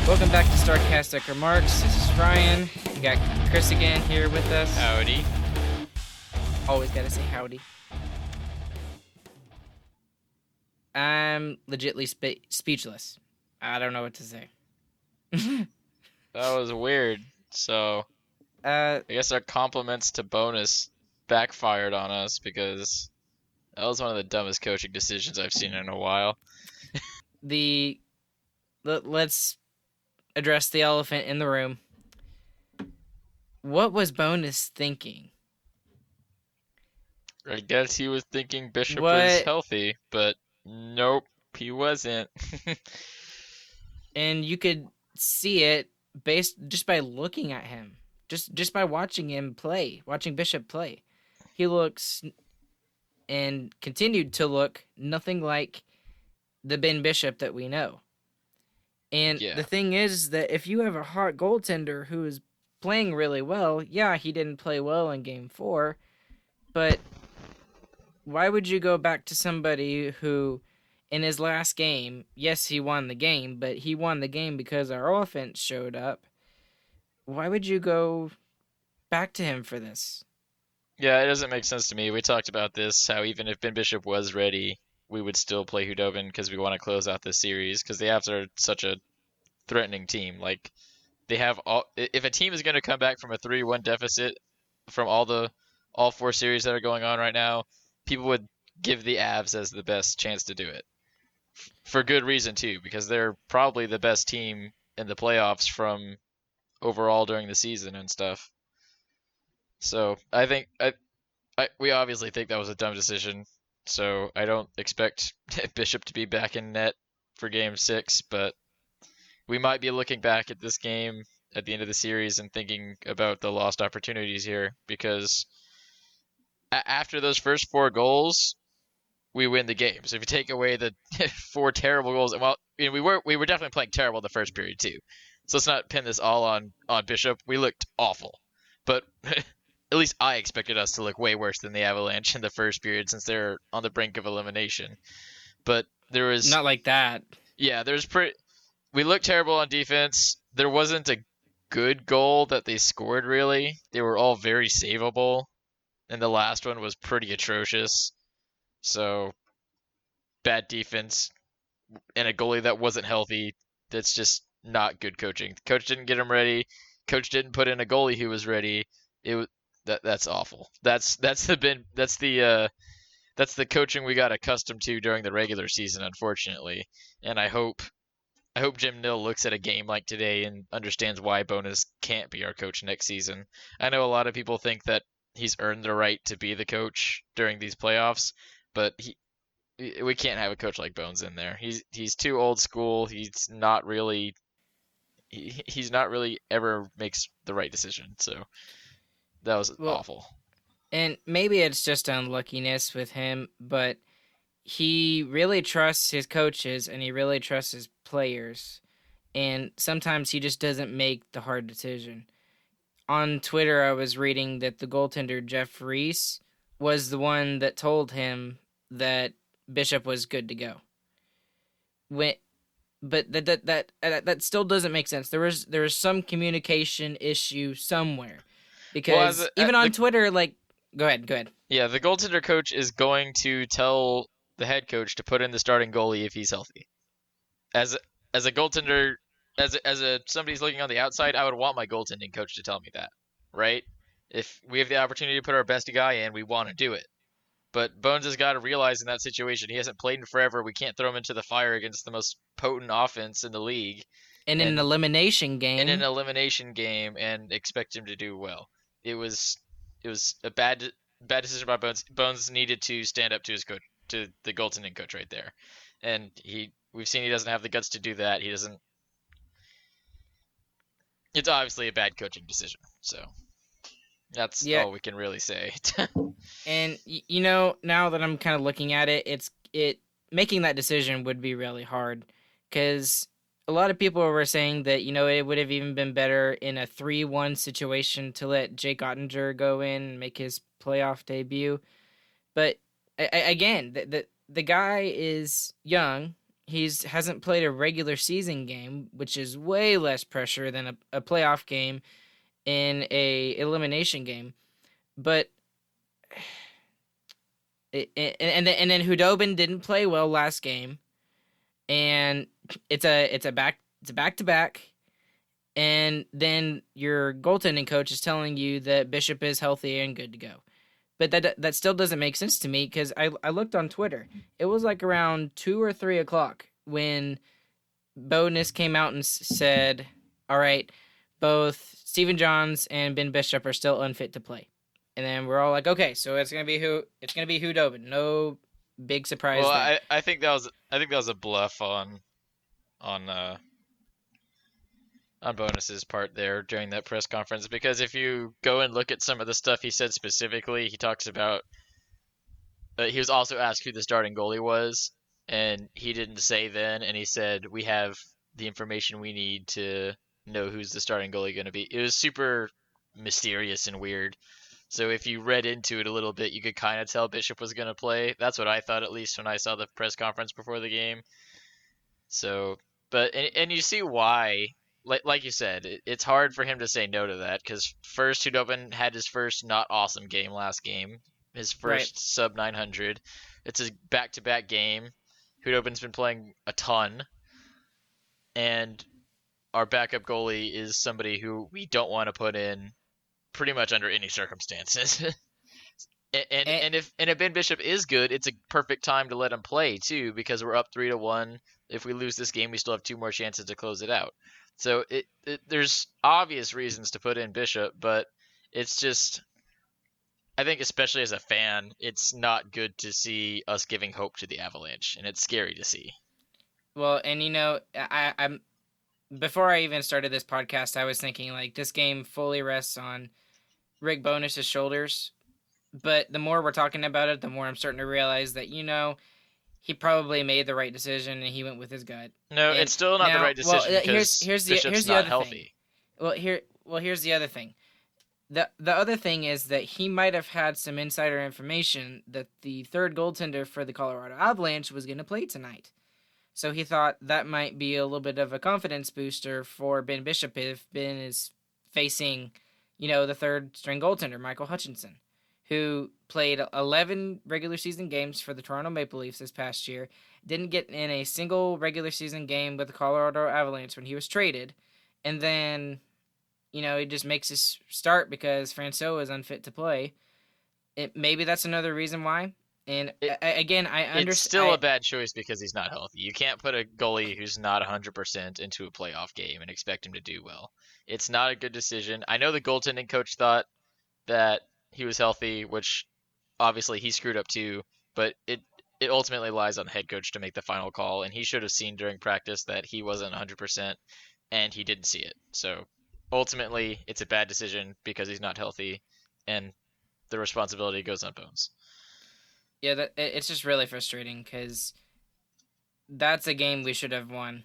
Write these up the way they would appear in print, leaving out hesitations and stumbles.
Welcome back to Starcastic Remarks. This is Ryan. We got Chris again here with us. Howdy. Always gotta say howdy. I'm legitly speechless. I don't know what to say. That was weird. So, Uh, I guess our compliments to Bonus backfired on us because that was one of the dumbest coaching decisions I've seen in a while. let's address the elephant in the room. What was Bonus thinking? I guess he was thinking Bishop What? was healthy, but nope, he wasn't. And you could see it based just by looking at him. Just by watching him play, watching Bishop play. He looks and continued to look nothing like the Ben Bishop that we know. And Yeah. the thing is that if you have a hot goaltender who is playing really well, yeah, he didn't play well in Game 4, but why would you go back to somebody who, in his last game, yes, he won the game, but he won the game because our offense showed up. Why would you go back to him for this? Yeah, it doesn't make sense to me. We talked about this, how even if Ben Bishop was ready, we would still play Hudobin because we want to close out this series because the Avs are such a threatening team. Like, they have if a team is going to come back from a 3-1 deficit from all four series that are going on right now, people would give the Avs as the best chance to do it. For good reason too, because they're probably the best team in the playoffs from overall during the season and stuff. So I think we obviously think that was a dumb decision. So I don't expect Bishop to be back in net for Game 6, but we might be looking back at this game at the end of the series and thinking about the lost opportunities here because after those first 4 goals, we win the game. So if you take away the 4 terrible goals, well, we were definitely playing terrible the first period too. So let's not pin this all on Bishop. We looked awful, but at least I expected us to look way worse than the Avalanche in the first period since they're on the brink of elimination. But there was Not like that. Yeah, we looked terrible on defense. There wasn't a good goal that they scored really. They were all very savable, and the last one was pretty atrocious. So bad defense and a goalie that wasn't healthy. That's just not good coaching. The coach didn't get him ready. Coach didn't put in a goalie who was ready. That's awful. That's the coaching we got accustomed to during the regular season, unfortunately. And I hope Jim Nill looks at a game like today and understands why Bonus can't be our coach next season. I know a lot of people think that he's earned the right to be the coach during these playoffs, but we can't have a coach like Bones in there. He's too old school. He's not really ever makes the right decision. So that was awful. And maybe it's just unluckiness with him, but he really trusts his coaches and he really trusts his players. And sometimes he just doesn't make the hard decision. On Twitter, I was reading that the goaltender, Jeff Reese, was the one that told him that Bishop was good to go. But that still doesn't make sense. There was some communication issue somewhere. Because even on Twitter, like, go ahead. Yeah, the goaltender coach is going to tell the head coach to put in the starting goalie if he's healthy. As a goaltender, as somebody's looking on the outside, I would want my goaltending coach to tell me that, right? If we have the opportunity to put our best guy in, we want to do it. But Bones has got to realize in that situation, he hasn't played in forever. We can't throw him into the fire against the most potent offense in the league. In an elimination game. And expect him to do well. It was a bad decision by Bones. Bones needed to stand up to his coach, to the goaltending coach right there. And we've seen he doesn't have the guts to do that. It's obviously a bad coaching decision. So that's all we can really say. And now that I'm kind of looking at it, making that decision would be really hard because a lot of people were saying that, it would have even been better in a 3-1 situation to let Jake Ottinger go in and make his playoff debut. But again, the guy is young He's hasn't played a regular season game, which is way less pressure than a playoff game in a elimination game. But and then Hudobin didn't play well last game, and it's a back to back, and then your goaltending coach is telling you that Bishop is healthy and good to go. But that still doesn't make sense to me because I looked on Twitter. It was like around 2 or 3 o'clock when Bowness came out and said, "All right, both Stephen Johns and Ben Bishop are still unfit to play." And then we're all like, "Okay, so it's gonna be Hudobin." No big surprise. Well, there. I think that was a bluff on Bonus's part there during that press conference, because if you go and look at some of the stuff he said specifically, he talks about he was also asked who the starting goalie was, and he didn't say then, and he said we have the information we need to know who's the starting goalie going to be. It was super mysterious and weird. So if you read into it a little bit, you could kind of tell Bishop was going to play. That's what I thought, at least when I saw the press conference before the game. So, but and you see why. Like you said, it's hard for him to say no to that, because first Hudobin had his first not awesome game last game, his first sub 900. It's a back-to-back game. Hudobin's been playing a ton, and our backup goalie is somebody who we don't want to put in pretty much under any circumstances. and if Ben Bishop is good, it's a perfect time to let him play too, because we're up 3-1. If we lose this game, we still have 2 more chances to close it out. So there's obvious reasons to put in Bishop, but it's just, I think especially as a fan, it's not good to see us giving hope to the Avalanche, and it's scary to see. Well, and I'm before I even started this podcast, I was thinking like this game fully rests on Rick Bowness's shoulders. But the more we're talking about it, the more I'm starting to realize that he probably made the right decision and he went with his gut. No, and it's still not the right decision, because here's Bishop's the not other healthy. Thing. Here's the other thing. The other thing is that he might have had some insider information that the third goaltender for the Colorado Avalanche was going to play tonight. So he thought that might be a little bit of a confidence booster for Ben Bishop if Ben is facing, the third string goaltender, Michael Hutchinson, who played 11 regular season games for the Toronto Maple Leafs this past year, didn't get in a single regular season game with the Colorado Avalanche when he was traded, and then, he just makes his start because Francois is unfit to play. Maybe that's another reason why. And again, I understand. It's still a bad choice because he's not healthy. You can't put a goalie who's not 100% into a playoff game and expect him to do well. It's not a good decision. I know the goaltending coach thought that he was healthy, which obviously he screwed up too, but it ultimately lies on the head coach to make the final call, and he should have seen during practice that he wasn't 100%, and he didn't see it. So ultimately, it's a bad decision because he's not healthy, and the responsibility goes on Bones. Yeah, it's just really frustrating because that's a game we should have won.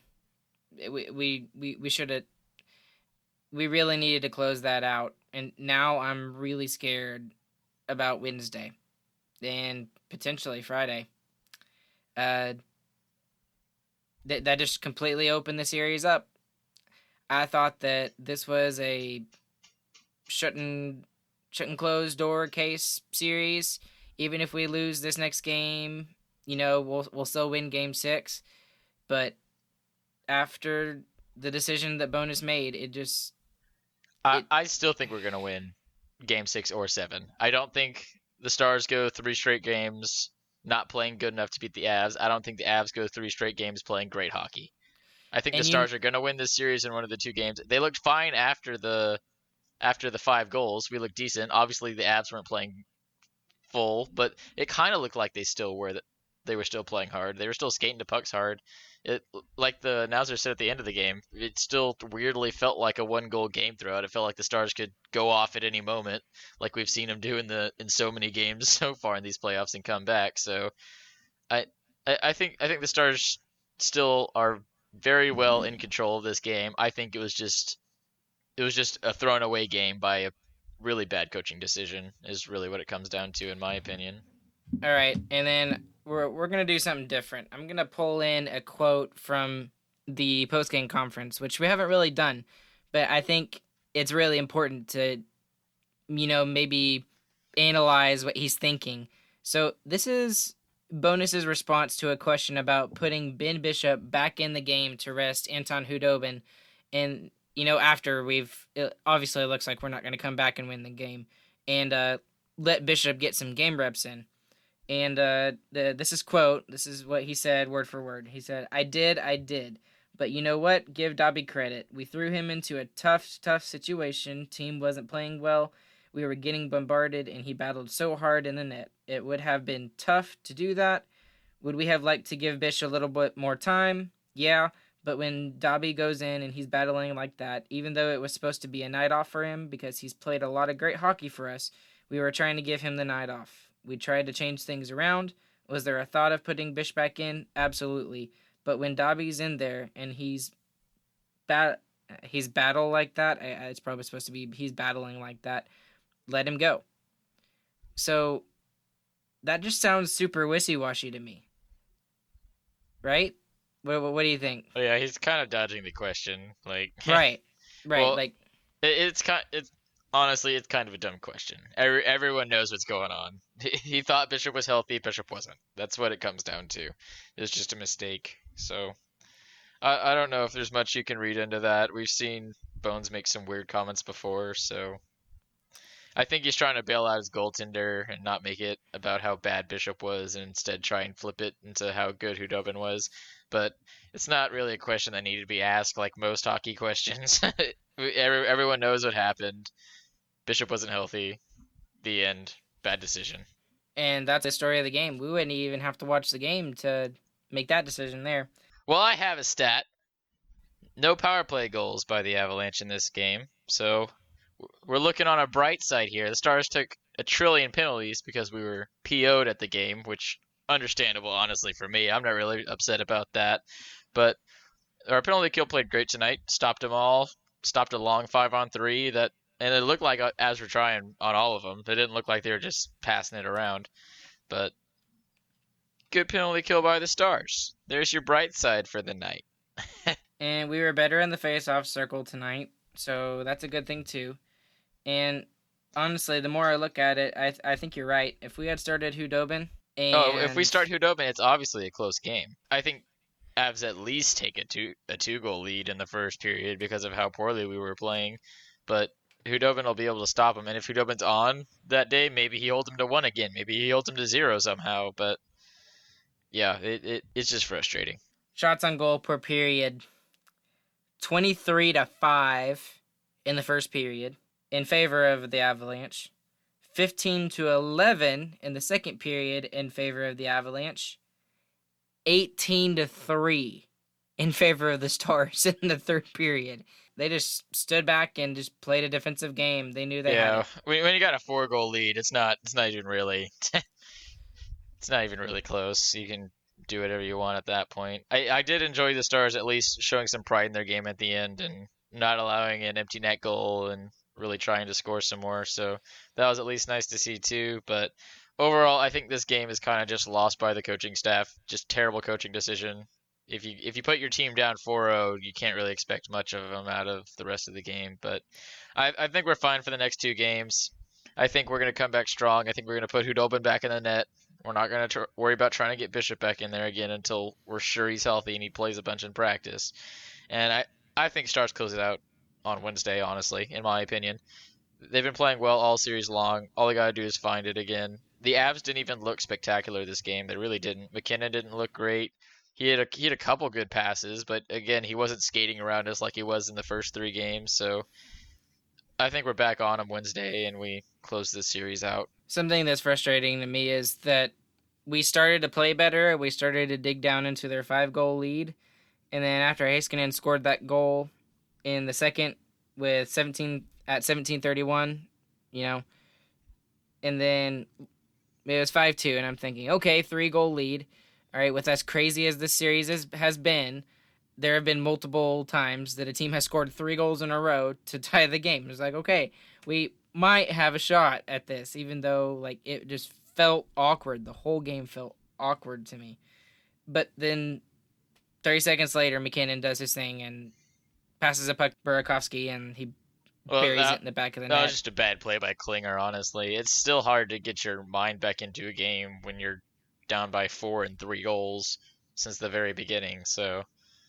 We should have. We really needed to close that out, and now I'm really scared about Wednesday and potentially Friday. That just completely opened the series up. I thought that this was a shouldn't close door case series. Even if we lose this next game, we'll still win Game 6. But after the decision that Bowness made, it just... I still think we're going to win Game 6 or 7. I don't think the Stars go 3 straight games not playing good enough to beat the Avs. I don't think the Avs go 3 straight games playing great hockey. I think the Stars are going to win this series in one of the 2 games. They looked fine after the 5 goals. We looked decent. Obviously, the Avs weren't playing full, but it kind of looked like they still were. That they were still playing hard. They were still skating to pucks hard. It, like the announcer said at the end of the game, it still weirdly felt like a 1-goal game throughout. It felt like the Stars could go off at any moment, like we've seen them do in so many games so far in these playoffs and come back. So I think the Stars still are very well in control of this game. I think it was just a thrown away game by a really bad coaching decision is really what it comes down to, in my opinion. All right, and then we're gonna do something different. I'm gonna pull in a quote from the postgame conference, which we haven't really done, but I think it's really important to, maybe analyze what he's thinking. So this is Bonus's response to a question about putting Ben Bishop back in the game to rest Anton Hudobin, and after it obviously looks like we're not going to come back and win the game, and let Bishop get some game reps in. And this is quote. This is what he said, word for word. He said, I did. But you know what? Give Dobby credit. We threw him into a tough situation. Team wasn't playing well. We were getting bombarded, and he battled so hard in the net. It would have been tough to do that. Would we have liked to give Bish a little bit more time? Yeah, but when Dobby goes in and he's battling like that, even though it was supposed to be a night off for him because he's played a lot of great hockey for us, we were trying to give him the night off. We tried to change things around. Was there a thought of putting Bish back in? Absolutely. But when Dobby's in there and he's battle like that, it's probably supposed to be he's battling like that, let him go. So that just sounds super wishy-washy to me. Right? What do you think? Oh, yeah, he's kind of dodging the question. Like, right. Well, like it's honestly, it's kind of a dumb question. Everyone knows what's going on. He thought Bishop was healthy. Bishop wasn't. That's what it comes down to. It's just a mistake. So I don't know if there's much you can read into that. We've seen Bones make some weird comments before, so I think he's trying to bail out his goaltender and not make it about how bad Bishop was, and instead try and flip it into how good Hudobin was. But it's not really a question that needed to be asked, like most hockey questions. Everyone knows what happened. Bishop wasn't healthy. The end. Bad decision. And that's the story of the game. We wouldn't even have to watch the game to make that decision there. Well, I have a stat. No power play goals by the Avalanche in this game. So we're looking on a bright side here. The Stars took 1 trillion penalties because we were PO'd at the game, which understandable, honestly, for me. I'm not really upset about that. But our penalty kill played great tonight. Stopped them all. Stopped a long 5-on-3 and it looked like as we're trying on all of them. It didn't look like they were just passing it around. But good penalty kill by the Stars. There's your bright side for the night. And we were better in the face-off circle tonight, so that's a good thing too. And honestly, the more I look at it, I think you're right. If we had started Hudobin, if we start Hudobin, it's obviously a close game. I think Avs at least take a 2-goal lead in the first period because of how poorly we were playing. But Hudobin will be able to stop him, and if Hudobin's on that day, maybe he holds him to 1 again. Maybe he holds him to 0 somehow. But yeah, it's just frustrating. Shots on goal per period, 23-5 in the first period in favor of the Avalanche. 15-11 in the second period in favor of the Avalanche. 18-3 in favor of the Stars in the third period. They just stood back and just played a defensive game. They knew they had it. When you got a 4-goal lead, it's not even really it's not even really close. You can do whatever you want at that point. I did enjoy the Stars at least showing some pride in their game at the end and not allowing an empty net goal and really trying to score some more. So that was at least nice to see too. But overall, I think this game is kind of just lost by the coaching staff. Just terrible coaching decision. If you put your team down 4-0, you can't really expect much of them out of the rest of the game. But I think we're fine for the next 2 games. I think we're going to come back strong. I think we're going to put Hudobin back in the net. We're not going to worry about trying to get Bishop back in there again until we're sure he's healthy and he plays a bunch in practice. And I think Stars close it out on Wednesday, honestly, in my opinion. They've been playing well all series long. All they got to do is find it again. The Avs didn't even look spectacular this game. They really didn't. McKinnon didn't look great. He had a couple good passes, but again, he wasn't skating around us like he was in the first 3 games. So I think we're back on him Wednesday and we close this series out. Something that's frustrating to me is that we started to play better. We started to dig down into their 5-goal lead. And then after Heiskanen scored that goal in the second with 17:31, and then it was 5-2, and I'm thinking, okay, 3-goal lead. All right, with as crazy as this series has been, there have been multiple times that a team has scored 3 goals in a row to tie the game. It's like, okay, we might have a shot at this, even though it just felt awkward. The whole game felt awkward to me. But then 30 seconds later, McKinnon does his thing and passes a puck to Burakovsky, and he buries it in the back of the net. That was just a bad play by Klinger, honestly. It's still hard to get your mind back into a game when you're down by 4 and 3 goals since the very beginning. So,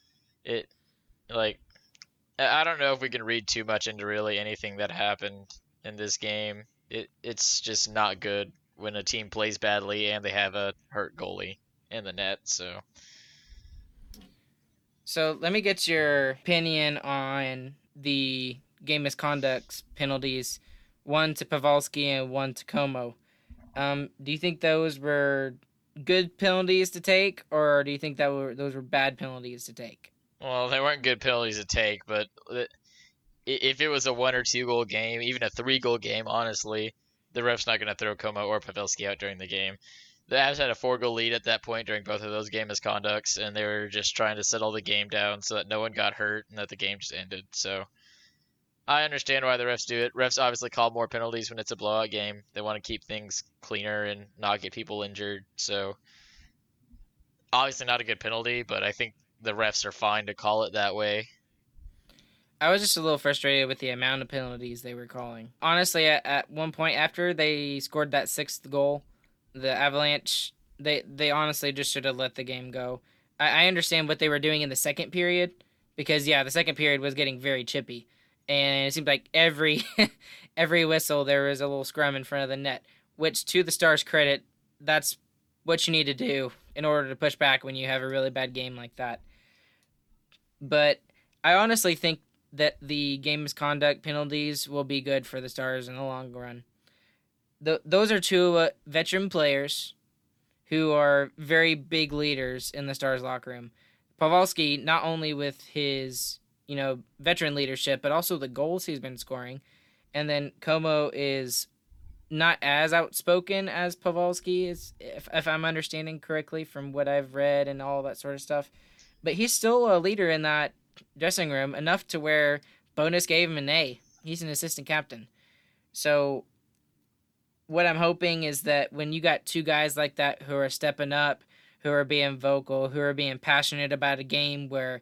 I don't know if we can read too much into really anything that happened in this game. It's just not good when a team plays badly and they have a hurt goalie in the net. So let me get your opinion on the game misconduct penalties, one to Pavelski and one to Como. Do you think those were good penalties to take, or do you think those were bad penalties to take? Well, they weren't good penalties to take, but if it was a 1 or 2 goal game, even a 3 goal game, honestly, the ref's not going to throw Como or Pavelski out during the game. The Avs had a 4-goal lead at that point during both of those game misconducts, and they were just trying to settle the game down so that no one got hurt and that the game just ended. So I understand why the refs do it. Refs obviously call more penalties when it's a blowout game. They want to keep things cleaner and not get people injured. So obviously not a good penalty, but I think the refs are fine to call it that way. I was just a little frustrated with the amount of penalties they were calling. Honestly, at one point after they scored that 6th goal, the Avalanche, they honestly just should have let the game go. I understand what they were doing in the second period, because, the second period was getting very chippy. And it seemed like every whistle there was a little scrum in front of the net, which, to the Stars' credit, that's what you need to do in order to push back when you have a really bad game like that. But I honestly think that the game misconduct penalties will be good for the Stars in the long run. Those are two veteran players who are very big leaders in the Stars locker room. Pavelski, not only with his veteran leadership, but also the goals he's been scoring. And then Como is not as outspoken as Pavelski is, if I'm understanding correctly from what I've read and all that sort of stuff. But he's still a leader in that dressing room, enough to where Bonus gave him an A. He's an assistant captain. So what I'm hoping is that when you got two guys like that who are stepping up, who are being vocal, who are being passionate about a game where,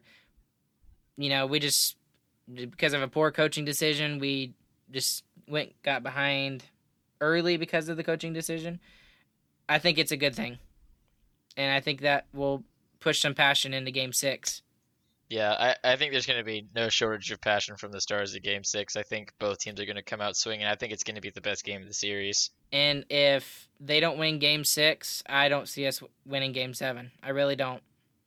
we just, because of a poor coaching decision, we just got behind early because of the coaching decision, I think it's a good thing. And I think that will push some passion into Game 6. Yeah, I think there's going to be no shortage of passion from the Stars at Game 6. I think both teams are going to come out swinging. I think it's going to be the best game of the series. And if they don't win Game 6, I don't see us winning Game 7. I really don't.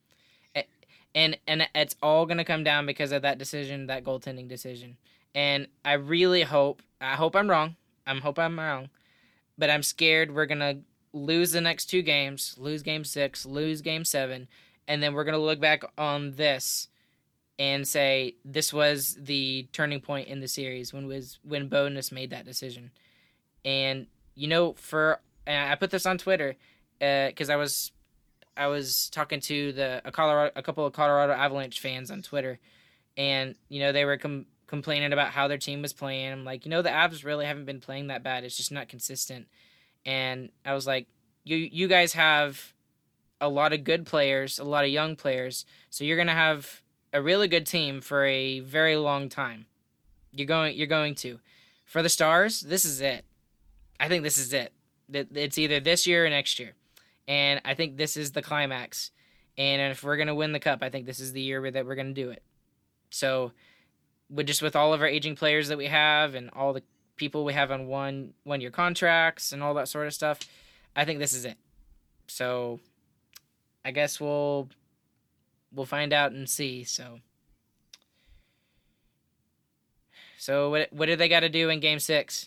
And it's all going to come down because of that decision, that goaltending decision. And I really hope I'm wrong. I hope I'm wrong. But I'm scared we're going to lose the next 2 games, lose Game 6, lose Game 7, and then we're going to look back on this and say this was the turning point in the series when Bonus made that decision. And and I put this on Twitter because I was talking to a couple of Colorado Avalanche fans on Twitter, and they were complaining about how their team was playing. I'm like, the Avs really haven't been playing that bad. It's just not consistent. And I was like, you guys have a lot of good players, a lot of young players, so you're gonna have a really good team for a very long time. You're going to. For the Stars, this is it. I think this is it. It's either this year or next year. And I think this is the climax. And if we're going to win the Cup, I think this is the year that we're going to do it. So, with all of our aging players that we have and all the people we have on one-year contracts and all that sort of stuff, I think this is it. So, I guess we'll find out and see. So what do they got to do in Game 6?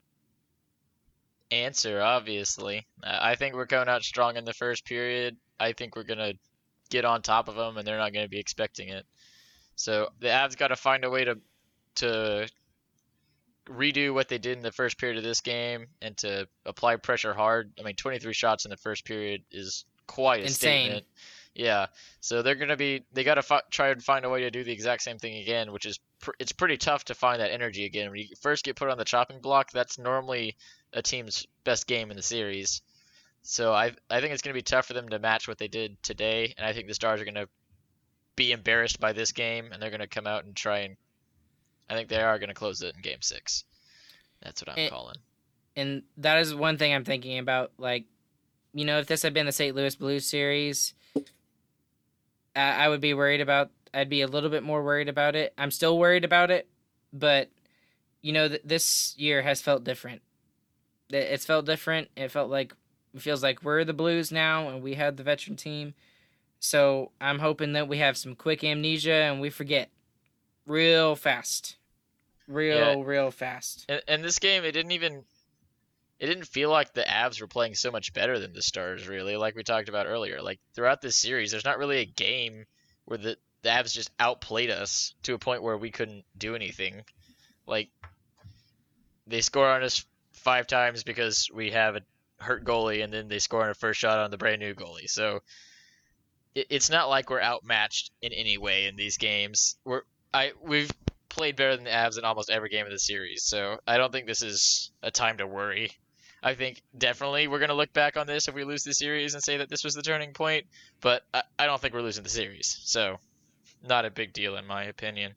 Answer, obviously. I think we're coming out strong in the first period. I think we're going to get on top of them, and they're not going to be expecting it. So the Avs got to find a way to redo what they did in the first period of this game and to apply pressure hard. I mean, 23 shots in the first period is quite a statement. Yeah, so they got to try and find a way to do the exact same thing again, which is it's pretty tough to find that energy again. When you first get put on the chopping block, that's normally a team's best game in the series. So I think it's going to be tough for them to match what they did today, and I think the Stars are going to be embarrassed by this game, and they're going to come out and try and I think they are going to close it in Game 6. That's what I'm calling. And that is one thing I'm thinking about. Like, you know, if this had been the St. Louis Blues series, I would be worried about. I'd be a little bit more worried about it. I'm still worried about it, but you know, this year has felt different. It's felt different. It feels like we're the Blues now, and we have the veteran team. So I'm hoping that we have some quick amnesia and we forget real fast, real fast. And this game, it didn't feel like the Avs were playing so much better than the Stars, really, like we talked about earlier. Like, throughout this series, there's not really a game where the Avs just outplayed us to a point where we couldn't do anything. Like, they score on us 5 times because we have a hurt goalie, and then they score on a first shot on the brand new goalie. So it's not like we're outmatched in any way in these games. We've played better than the Avs in almost every game of the series, so I don't think this is a time to worry. I think definitely we're going to look back on this if we lose the series and say that this was the turning point, but I don't think we're losing the series, so not a big deal in my opinion.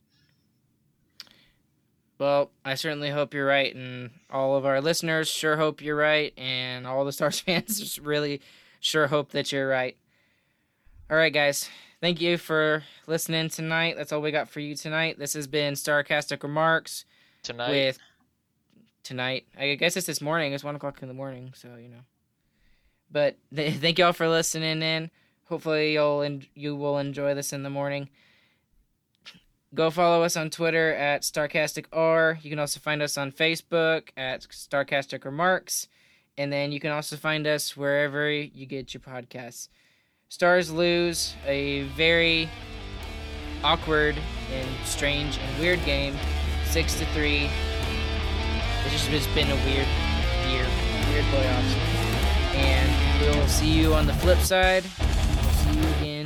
Well, I certainly hope you're right, and all of our listeners sure hope you're right, and all the Stars fans really sure hope that you're right. All right, guys. Thank you for listening tonight. That's all we got for you tonight. This has been Starcastic Remarks. Tonight. I guess it's this morning. It's 1 o'clock in the morning, so, you know. But thank y'all for listening in. Hopefully you will enjoy this in the morning. Go follow us on Twitter at StarcasticR. You can also find us on Facebook at Starcastic Remarks. And then you can also find us wherever you get your podcasts. Stars lose a very awkward and strange and weird game, 6-3. It's just been a weird year, weird playoffs. And we'll see you on the flip side. We'll see you again